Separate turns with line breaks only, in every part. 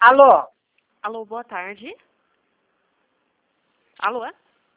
Alô?
Alô, boa tarde. Alô?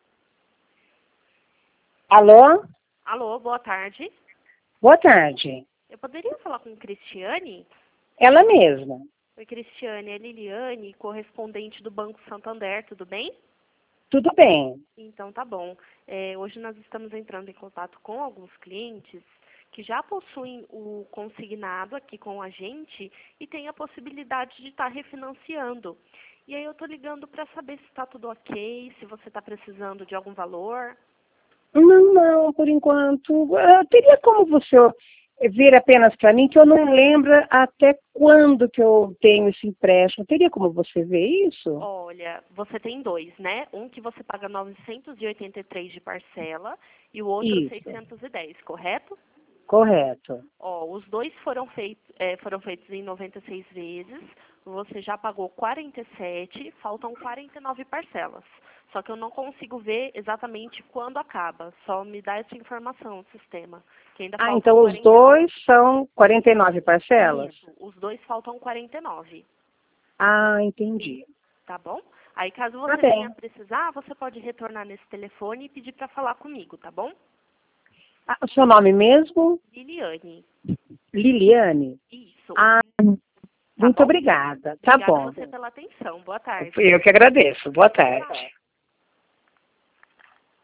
Alô?
Alô, boa tarde.
Boa tarde.
Eu poderia falar com Cristiane?
Ela mesma.
Oi, Cristiane, é Liliane, correspondente do Banco Santander, tudo bem?
Tudo bem.
Então tá bom. Hoje nós estamos entrando em contato com alguns clientes que já possuem o consignado aqui com a gente e têm a possibilidade de estar refinanciando. E aí eu tô ligando para saber se está tudo ok, se você está precisando de algum valor.
Não, por enquanto. Teria como você vir apenas para mim, que eu não lembro até quando que eu tenho esse empréstimo. Teria como você ver isso?
Olha, você tem dois, né? Um que você paga 983 de parcela e o outro
Isso,
610, correto?
correto.
Ó, os dois foram feitos em 96 vezes, você já pagou 47, faltam 49 parcelas. Só que eu não consigo ver exatamente quando acaba, só me dá essa informação o sistema, que ainda faltam
Então os
49.
dois são 49 parcelas?
Isso, os dois faltam 49,
Entendi.
tá bom? Aí caso
Tá
você venha
bem.
a precisar, você pode retornar nesse telefone e pedir para falar comigo, tá bom?
O seu nome mesmo?
Liliane.
Liliane?
Isso,
Ah,
tá
muito
bom?
obrigada. Tá
Obrigada a
bom.
você pela atenção. Boa tarde.
Eu que agradeço. Boa
Tchau.
tarde.